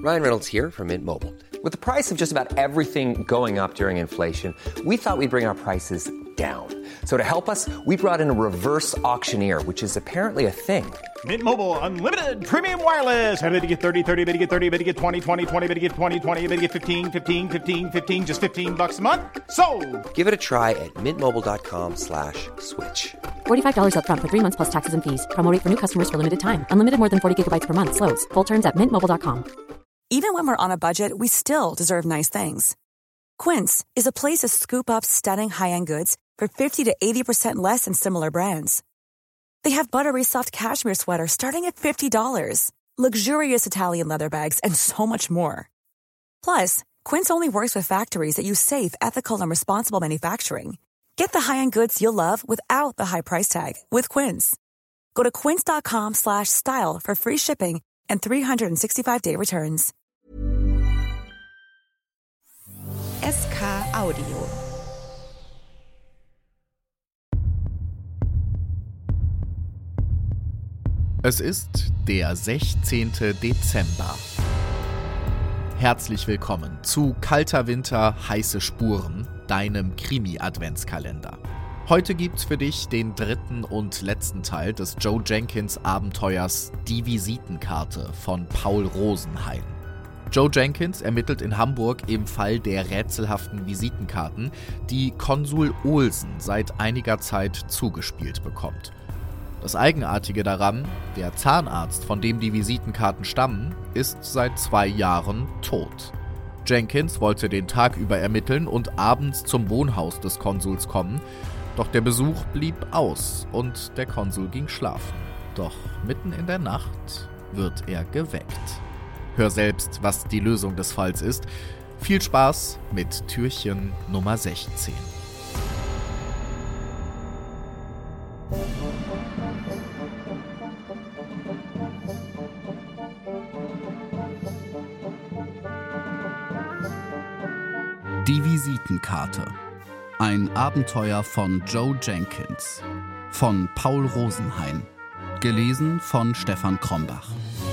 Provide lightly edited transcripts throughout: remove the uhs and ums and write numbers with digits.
Ryan Reynolds here from Mint Mobile. With the price of just about everything going up during inflation, we thought we'd bring our prices down. So to help us, we brought in a reverse auctioneer, which is apparently a thing. Mint Mobile Unlimited Premium Wireless. How to get 30, 30, bit to get 30, bit to get 20, 20, 20, bit to get 20, 20, bit to get 15, 15, 15, 15, just $15 a month? Sold! Give it a try at mintmobile.com/switch. $45 up front for 3 months plus taxes and fees. Promo rate for new customers for limited time. Unlimited more than 40 gigabytes per month. Slows full terms at mintmobile.com. Even when we're on a budget, we still deserve nice things. Quince is a place to scoop up stunning high-end goods for 50 to 80% less than similar brands. They have buttery soft cashmere sweaters starting at $50, luxurious Italian leather bags, and so much more. Plus, Quince only works with factories that use safe, ethical, and responsible manufacturing. Get the high-end goods you'll love without the high price tag with Quince. Go to quince.com/style for free shipping and 365-day returns. SK Audio. Es ist der 16. Dezember. Herzlich willkommen zu Kalter Winter, heiße Spuren, deinem Krimi-Adventskalender. Heute gibt's für dich den dritten und letzten Teil des Joe Jenkins Abenteuers Die Visitenkarte von Paul Rosenhain. Joe Jenkins ermittelt in Hamburg im Fall der rätselhaften Visitenkarten, die Konsul Olsen seit einiger Zeit zugespielt bekommt. Das Eigenartige daran, der Zahnarzt, von dem die Visitenkarten stammen, ist seit 2 Jahren tot. Jenkins wollte den Tag über ermitteln und abends zum Wohnhaus des Konsuls kommen, doch der Besuch blieb aus und der Konsul ging schlafen. Doch mitten in der Nacht wird er geweckt. Hör selbst, was die Lösung des Falls ist. Viel Spaß mit Türchen Nummer 16. Die Visitenkarte. Ein Abenteuer von Joe Jenkins. Von Paul Rosenhain. Gelesen von Stefan Krombach.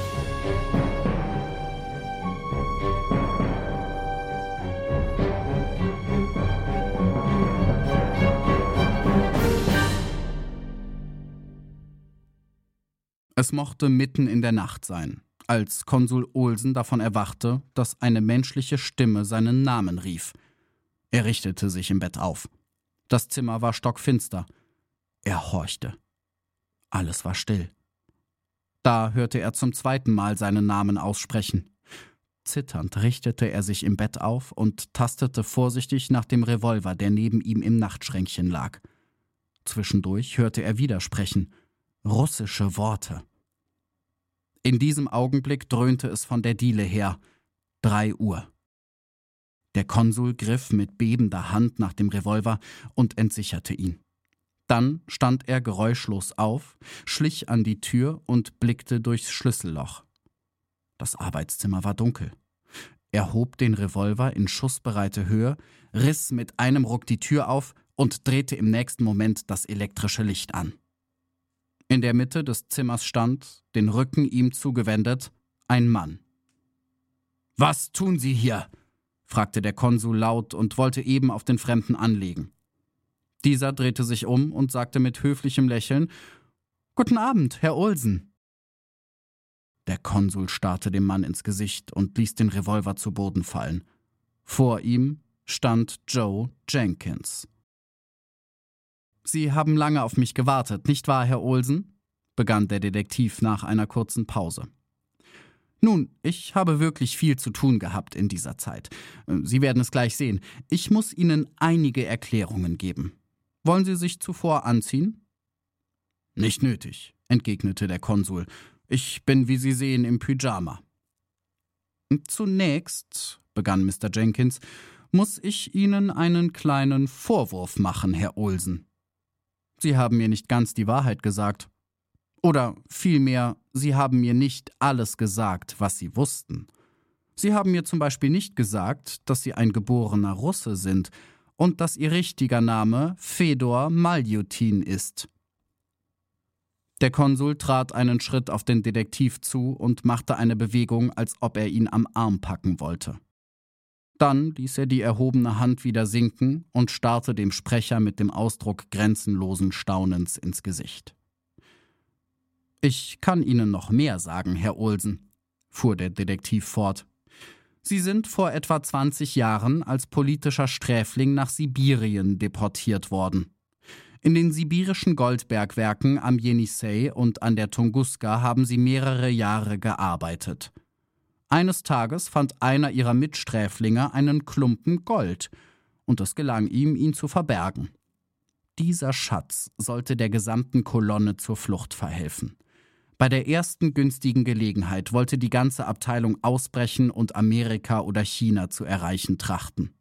Es mochte mitten in der Nacht sein, als Konsul Olsen davon erwachte, dass eine menschliche Stimme seinen Namen rief. Er richtete sich im Bett auf. Das Zimmer war stockfinster. Er horchte. Alles war still. Da hörte er zum 2. Mal seinen Namen aussprechen. Zitternd richtete er sich im Bett auf und tastete vorsichtig nach dem Revolver, der neben ihm im Nachtschränkchen lag. Zwischendurch hörte er wieder sprechen. Russische Worte. In diesem Augenblick dröhnte es von der Diele her. 3 Uhr. Der Konsul griff mit bebender Hand nach dem Revolver und entsicherte ihn. Dann stand er geräuschlos auf, schlich an die Tür und blickte durchs Schlüsselloch. Das Arbeitszimmer war dunkel. Er hob den Revolver in schussbereite Höhe, riss mit einem Ruck die Tür auf und drehte im nächsten Moment das elektrische Licht an. In der Mitte des Zimmers stand, den Rücken ihm zugewendet, ein Mann. »Was tun Sie hier?« fragte der Konsul laut und wollte eben auf den Fremden anlegen. Dieser drehte sich um und sagte mit höflichem Lächeln, »Guten Abend, Herr Olsen.« Der Konsul starrte dem Mann ins Gesicht und ließ den Revolver zu Boden fallen. Vor ihm stand Joe Jenkins. »Sie haben lange auf mich gewartet, nicht wahr, Herr Olsen?« begann der Detektiv nach einer kurzen Pause. »Nun, ich habe wirklich viel zu tun gehabt in dieser Zeit. Sie werden es gleich sehen. Ich muss Ihnen einige Erklärungen geben. Wollen Sie sich zuvor anziehen?« »Nicht nötig«, entgegnete der Konsul. »Ich bin, wie Sie sehen, im Pyjama.« »Zunächst«, begann Mr. Jenkins, »muss ich Ihnen einen kleinen Vorwurf machen, Herr Olsen. Sie haben mir nicht ganz die Wahrheit gesagt. Oder vielmehr, Sie haben mir nicht alles gesagt, was Sie wussten. Sie haben mir zum Beispiel nicht gesagt, dass Sie ein geborener Russe sind und dass Ihr richtiger Name Fedor Maljutin ist.« Der Konsul trat einen Schritt auf den Detektiv zu und machte eine Bewegung, als ob er ihn am Arm packen wollte. Dann ließ er die erhobene Hand wieder sinken und starrte dem Sprecher mit dem Ausdruck grenzenlosen Staunens ins Gesicht. »Ich kann Ihnen noch mehr sagen, Herr Olsen«, fuhr der Detektiv fort. »Sie sind vor etwa 20 Jahren als politischer Sträfling nach Sibirien deportiert worden. In den sibirischen Goldbergwerken am Jenissei und an der Tunguska haben Sie mehrere Jahre gearbeitet. Eines Tages fand einer Ihrer Mitsträflinge einen Klumpen Gold, und es gelang ihm, ihn zu verbergen. Dieser Schatz sollte der gesamten Kolonne zur Flucht verhelfen. Bei der ersten günstigen Gelegenheit wollte die ganze Abteilung ausbrechen und Amerika oder China zu erreichen trachten.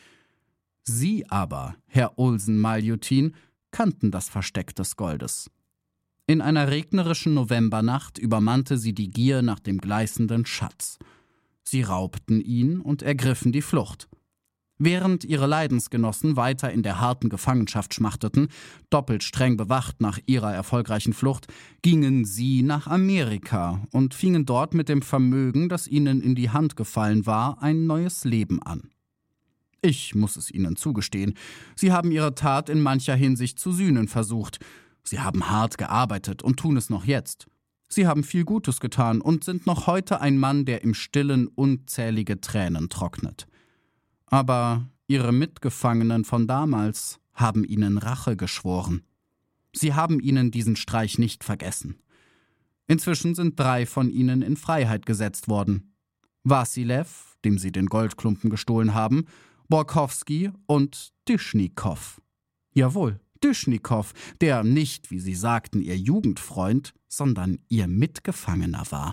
Sie aber, Herr Olsen-Maljutin, kannten das Versteck des Goldes. In einer regnerischen Novembernacht übermannte sie die Gier nach dem gleißenden Schatz. Sie raubten ihn und ergriffen die Flucht. Während ihre Leidensgenossen weiter in der harten Gefangenschaft schmachteten, doppelt streng bewacht nach ihrer erfolgreichen Flucht, gingen sie nach Amerika und fingen dort mit dem Vermögen, das ihnen in die Hand gefallen war, ein neues Leben an. Ich muss es ihnen zugestehen, sie haben ihre Tat in mancher Hinsicht zu sühnen versucht. Sie haben hart gearbeitet und tun es noch jetzt. Sie haben viel Gutes getan und sind noch heute ein Mann, der im Stillen unzählige Tränen trocknet. Aber ihre Mitgefangenen von damals haben ihnen Rache geschworen. Sie haben ihnen diesen Streich nicht vergessen. Inzwischen sind 3 von ihnen in Freiheit gesetzt worden. Wassilew, dem sie den Goldklumpen gestohlen haben, Borkowski und Dyschnikow. Jawohl, Dyschnikow, der nicht, wie sie sagten, ihr Jugendfreund, sondern ihr Mitgefangener war.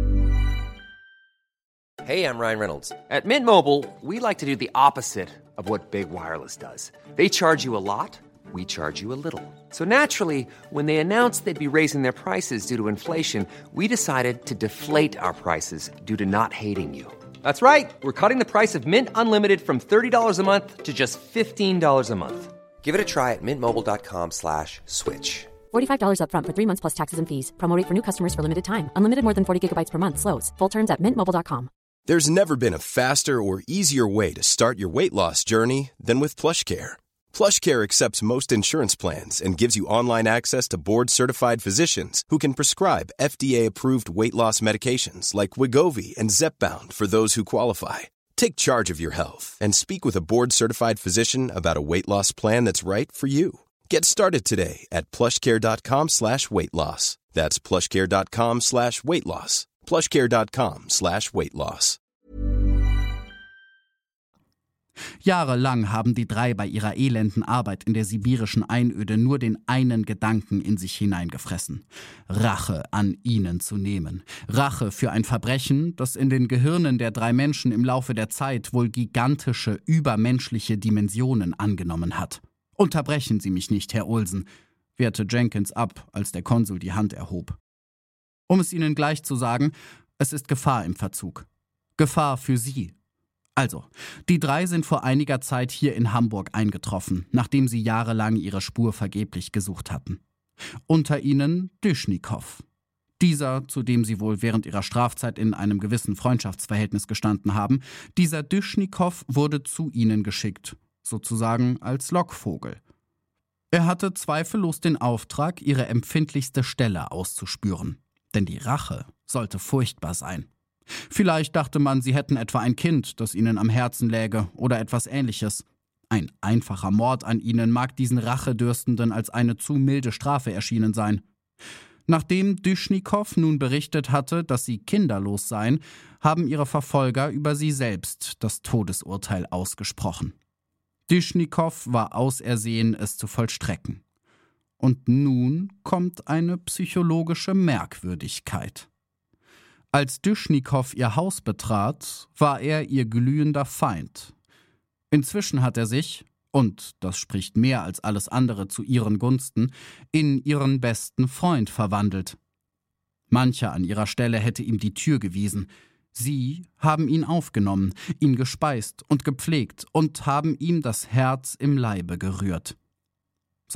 Hey, I'm Ryan Reynolds. At Mint Mobile, we like to do the opposite of what Big Wireless does. They charge you a lot, we charge you a little. So naturally, when they announced they'd be raising their prices due to inflation, we decided to deflate our prices due to not hating you. That's right. We're cutting the price of Mint Unlimited from $30 a month to just $15 a month. Give it a try at mintmobile.com/switch. $45 up front for 3 months plus taxes and fees. Promo rate for new customers for limited time. Unlimited more than 40 gigabytes per month slows. Full terms at mintmobile.com. There's never been a faster or easier way to start your weight loss journey than with PlushCare. PlushCare accepts most insurance plans and gives you online access to board-certified physicians who can prescribe FDA-approved weight loss medications like Wegovy and Zepbound for those who qualify. Take charge of your health and speak with a board-certified physician about a weight loss plan that's right for you. Get started today at plushcare.com/weight loss. That's plushcare.com/weight loss. plushcare.com/weight loss. Jahrelang haben die 3 bei ihrer elenden Arbeit in der sibirischen Einöde nur den einen Gedanken in sich hineingefressen: Rache an ihnen zu nehmen. Rache für ein Verbrechen, das in den Gehirnen der 3 Menschen im Laufe der Zeit wohl gigantische, übermenschliche Dimensionen angenommen hat. »Unterbrechen Sie mich nicht, Herr Olsen«, wehrte Jenkins ab, als der Konsul die Hand erhob. Um es Ihnen gleich zu sagen, es ist Gefahr im Verzug. Gefahr für Sie. Also, die 3 sind vor einiger Zeit hier in Hamburg eingetroffen, nachdem sie jahrelang ihre Spur vergeblich gesucht hatten. Unter ihnen Dyschnikow. Dieser, zu dem sie wohl während ihrer Strafzeit in einem gewissen Freundschaftsverhältnis gestanden haben, dieser Dyschnikow wurde zu ihnen geschickt, sozusagen als Lockvogel. Er hatte zweifellos den Auftrag, ihre empfindlichste Stelle auszuspüren. Denn die Rache sollte furchtbar sein. Vielleicht dachte man, sie hätten etwa ein Kind, das ihnen am Herzen läge, oder etwas Ähnliches. Ein einfacher Mord an ihnen mag diesen Rachedürstenden als eine zu milde Strafe erschienen sein. Nachdem Dyschnikow nun berichtet hatte, dass sie kinderlos seien, haben ihre Verfolger über sie selbst das Todesurteil ausgesprochen. Dyschnikow war ausersehen, es zu vollstrecken. Und nun kommt eine psychologische Merkwürdigkeit. Als Dyschnikow ihr Haus betrat, war er ihr glühender Feind. Inzwischen hat er sich, und das spricht mehr als alles andere zu ihren Gunsten, in ihren besten Freund verwandelt. Mancher an ihrer Stelle hätte ihm die Tür gewiesen. Sie haben ihn aufgenommen, ihn gespeist und gepflegt und haben ihm das Herz im Leibe gerührt.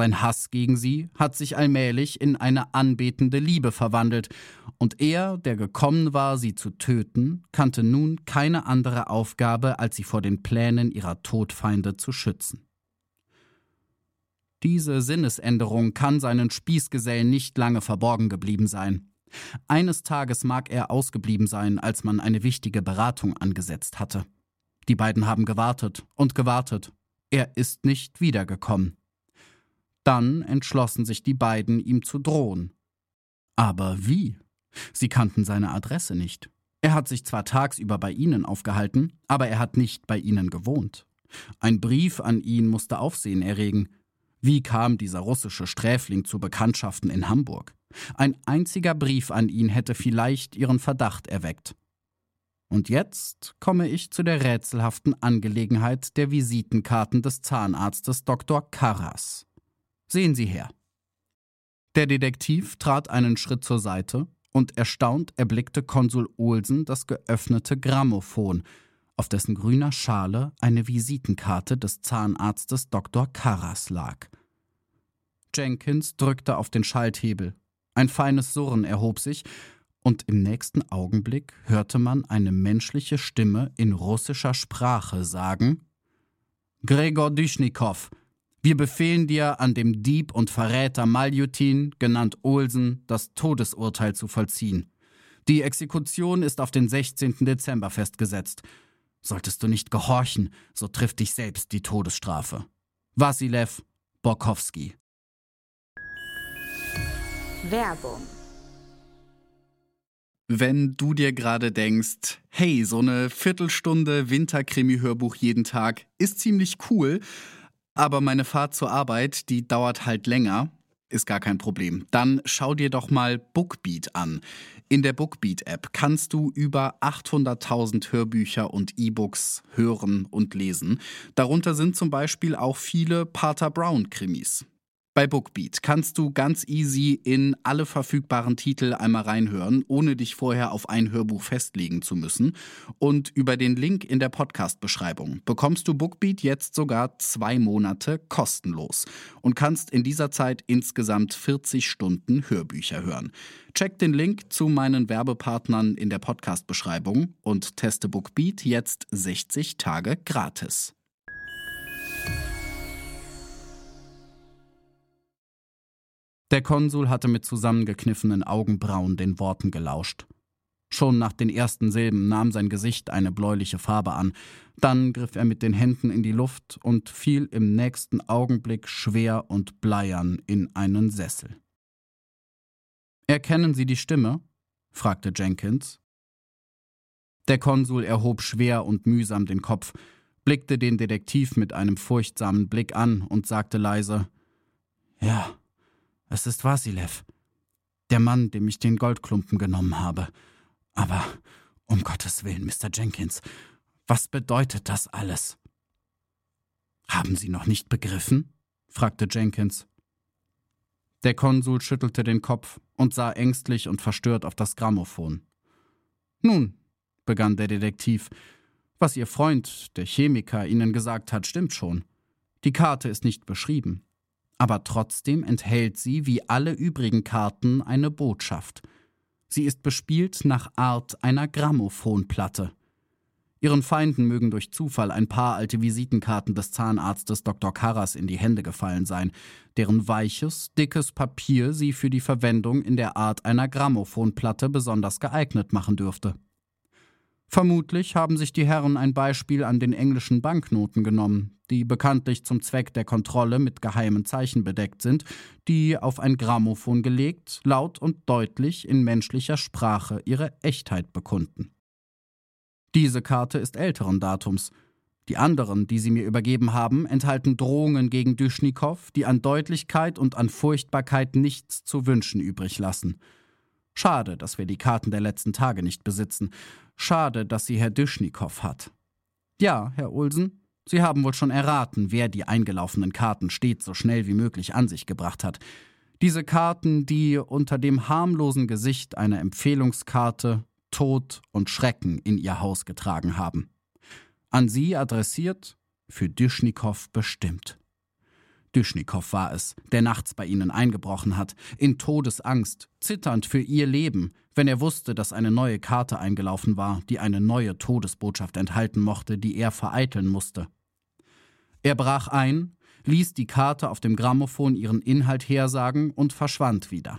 Sein Hass gegen sie hat sich allmählich in eine anbetende Liebe verwandelt, und er, der gekommen war, sie zu töten, kannte nun keine andere Aufgabe, als sie vor den Plänen ihrer Todfeinde zu schützen. Diese Sinnesänderung kann seinen Spießgesellen nicht lange verborgen geblieben sein. Eines Tages mag er ausgeblieben sein, als man eine wichtige Beratung angesetzt hatte. Die beiden haben gewartet und gewartet. Er ist nicht wiedergekommen. Dann entschlossen sich die beiden, ihm zu drohen. Aber wie? Sie kannten seine Adresse nicht. Er hat sich zwar tagsüber bei ihnen aufgehalten, aber er hat nicht bei ihnen gewohnt. Ein Brief an ihn musste Aufsehen erregen. Wie kam dieser russische Sträfling zu Bekanntschaften in Hamburg? Ein einziger Brief an ihn hätte vielleicht ihren Verdacht erweckt. Und jetzt komme ich zu der rätselhaften Angelegenheit der Visitenkarten des Zahnarztes Dr. Karras. Sehen Sie her. Der Detektiv trat einen Schritt zur Seite und erstaunt erblickte Konsul Olsen das geöffnete Grammophon, auf dessen grüner Schale eine Visitenkarte des Zahnarztes Dr. Karras lag. Jenkins drückte auf den Schalthebel. Ein feines Surren erhob sich, und im nächsten Augenblick hörte man eine menschliche Stimme in russischer Sprache sagen: »Gregor Dyschnikow, wir befehlen dir, an dem Dieb und Verräter Maljutin, genannt Olsen, das Todesurteil zu vollziehen. Die Exekution ist auf den 16. Dezember festgesetzt. Solltest du nicht gehorchen, so trifft dich selbst die Todesstrafe. Wassilew Borkowski.« Werbung. Wenn du dir gerade denkst, hey, so eine Viertelstunde Winterkrimi-Hörbuch jeden Tag ist ziemlich cool, aber meine Fahrt zur Arbeit, die dauert halt länger, ist gar kein Problem. Dann schau dir doch mal Bookbeat an. In der Bookbeat-App kannst du über 800.000 Hörbücher und E-Books hören und lesen. Darunter sind zum Beispiel auch viele Pater Brown-Krimis. Bei Bookbeat kannst du ganz easy in alle verfügbaren Titel einmal reinhören, ohne dich vorher auf ein Hörbuch festlegen zu müssen. Und über den Link in der Podcast-Beschreibung bekommst du Bookbeat jetzt sogar 2 Monate kostenlos und kannst in dieser Zeit insgesamt 40 Stunden Hörbücher hören. Check den Link zu meinen Werbepartnern in der Podcast-Beschreibung und teste Bookbeat jetzt 60 Tage gratis. Der Konsul hatte mit zusammengekniffenen Augenbrauen den Worten gelauscht. Schon nach den ersten Silben nahm sein Gesicht eine bläuliche Farbe an. Dann griff er mit den Händen in die Luft und fiel im nächsten Augenblick schwer und bleiern in einen Sessel. »Erkennen Sie die Stimme?« fragte Jenkins. Der Konsul erhob schwer und mühsam den Kopf, blickte den Detektiv mit einem furchtsamen Blick an und sagte leise: »Ja, es ist Wassilew, der Mann, dem ich den Goldklumpen genommen habe. Aber, um Gottes Willen, Mr. Jenkins, was bedeutet das alles?« »Haben Sie noch nicht begriffen?« fragte Jenkins. Der Konsul schüttelte den Kopf und sah ängstlich und verstört auf das Grammophon. »Nun«, begann der Detektiv, »was Ihr Freund, der Chemiker, Ihnen gesagt hat, stimmt schon. Die Karte ist nicht beschrieben. Aber trotzdem enthält sie, wie alle übrigen Karten, eine Botschaft. Sie ist bespielt nach Art einer Grammophonplatte. Ihren Feinden mögen durch Zufall ein paar alte Visitenkarten des Zahnarztes Dr. Karras in die Hände gefallen sein, deren weiches, dickes Papier sie für die Verwendung in der Art einer Grammophonplatte besonders geeignet machen dürfte. Vermutlich haben sich die Herren ein Beispiel an den englischen Banknoten genommen, die bekanntlich zum Zweck der Kontrolle mit geheimen Zeichen bedeckt sind, die auf ein Grammophon gelegt, laut und deutlich in menschlicher Sprache ihre Echtheit bekunden. Diese Karte ist älteren Datums. Die anderen, die sie mir übergeben haben, enthalten Drohungen gegen Dyschnikow, die an Deutlichkeit und an Furchtbarkeit nichts zu wünschen übrig lassen. Schade, dass wir die Karten der letzten Tage nicht besitzen. Schade, dass sie Herr Dyschnikow hat. Ja, Herr Olsen, Sie haben wohl schon erraten, wer die eingelaufenen Karten stets so schnell wie möglich an sich gebracht hat. Diese Karten, die unter dem harmlosen Gesicht einer Empfehlungskarte Tod und Schrecken in ihr Haus getragen haben. An Sie adressiert, für Dyschnikow bestimmt. Dyschnikow war es, der nachts bei ihnen eingebrochen hat, in Todesangst, zitternd für ihr Leben, wenn er wusste, dass eine neue Karte eingelaufen war, die eine neue Todesbotschaft enthalten mochte, die er vereiteln musste. Er brach ein, ließ die Karte auf dem Grammophon ihren Inhalt hersagen und verschwand wieder.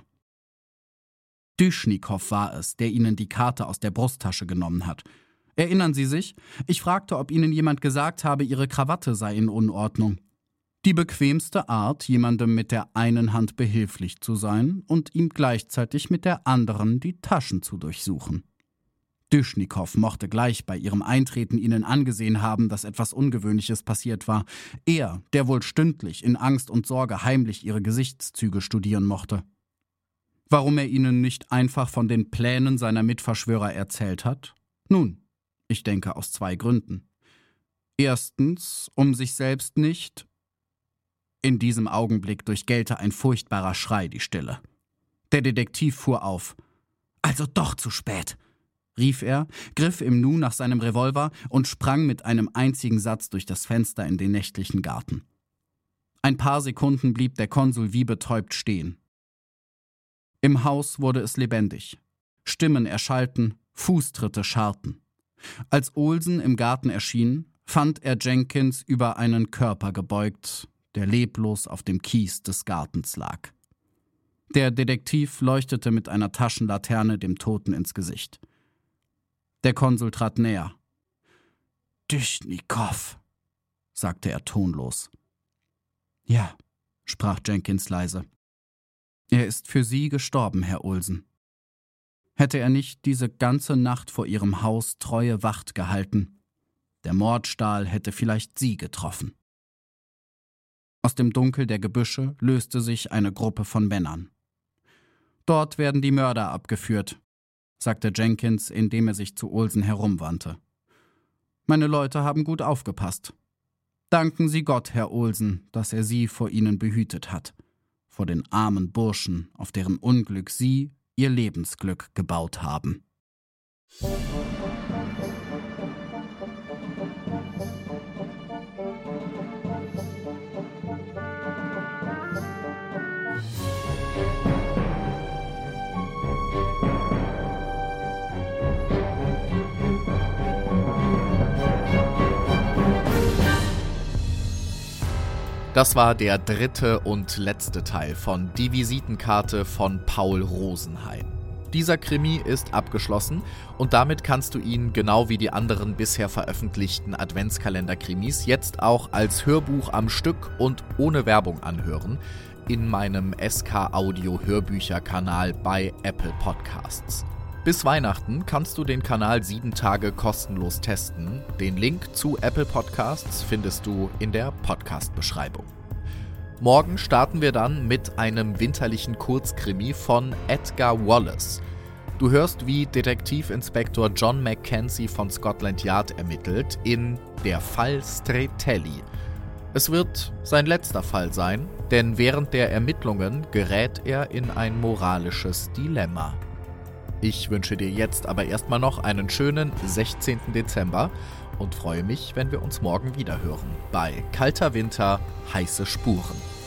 Dyschnikow war es, der ihnen die Karte aus der Brusttasche genommen hat. Erinnern Sie sich? Ich fragte, ob Ihnen jemand gesagt habe, Ihre Krawatte sei in Unordnung. Die bequemste Art, jemandem mit der einen Hand behilflich zu sein und ihm gleichzeitig mit der anderen die Taschen zu durchsuchen. Dyschnikow mochte gleich bei ihrem Eintreten ihnen angesehen haben, dass etwas Ungewöhnliches passiert war. Er, der wohl stündlich in Angst und Sorge heimlich ihre Gesichtszüge studieren mochte. Warum er ihnen nicht einfach von den Plänen seiner Mitverschwörer erzählt hat? Nun, ich denke aus 2 Gründen. Erstens, um sich selbst nicht... In diesem Augenblick durchgellte ein furchtbarer Schrei die Stille. Der Detektiv fuhr auf. »Also doch zu spät«, rief er, griff im Nu nach seinem Revolver und sprang mit einem einzigen Satz durch das Fenster in den nächtlichen Garten. Ein paar Sekunden blieb der Konsul wie betäubt stehen. Im Haus wurde es lebendig. Stimmen erschallten, Fußtritte scharrten. Als Olsen im Garten erschien, fand er Jenkins über einen Körper gebeugt, der leblos auf dem Kies des Gartens lag. Der Detektiv leuchtete mit einer Taschenlaterne dem Toten ins Gesicht. Der Konsul trat näher. »Dyschnikow«, sagte er tonlos. »Ja«, sprach Jenkins leise. »Er ist für Sie gestorben, Herr Olsen. Hätte er nicht diese ganze Nacht vor Ihrem Haus treue Wacht gehalten, der Mordstahl hätte vielleicht Sie getroffen.« Aus dem Dunkel der Gebüsche löste sich eine Gruppe von Männern. »Dort werden die Mörder abgeführt«, sagte Jenkins, indem er sich zu Olsen herumwandte. »Meine Leute haben gut aufgepasst. Danken Sie Gott, Herr Olsen, dass er Sie vor ihnen behütet hat, vor den armen Burschen, auf deren Unglück Sie Ihr Lebensglück gebaut haben.« Das war der 3. und letzte Teil von Die Visitenkarte von Paul Rosenheim. Dieser Krimi ist abgeschlossen und damit kannst du ihn, genau wie die anderen bisher veröffentlichten Adventskalender-Krimis, jetzt auch als Hörbuch am Stück und ohne Werbung anhören in meinem SK Audio Hörbücher-Kanal bei Apple Podcasts. Bis Weihnachten kannst du den Kanal 7 Tage kostenlos testen. Den Link zu Apple Podcasts findest du in der Podcast-Beschreibung. Morgen starten wir dann mit einem winterlichen Kurzkrimi von Edgar Wallace. Du hörst, wie Detektivinspektor John Mackenzie von Scotland Yard ermittelt in Der Fall Stretelli. Es wird sein letzter Fall sein, denn während der Ermittlungen gerät er in ein moralisches Dilemma. Ich wünsche dir jetzt aber erstmal noch einen schönen 16. Dezember und freue mich, wenn wir uns morgen wieder hören bei Kalter Winter, heiße Spuren.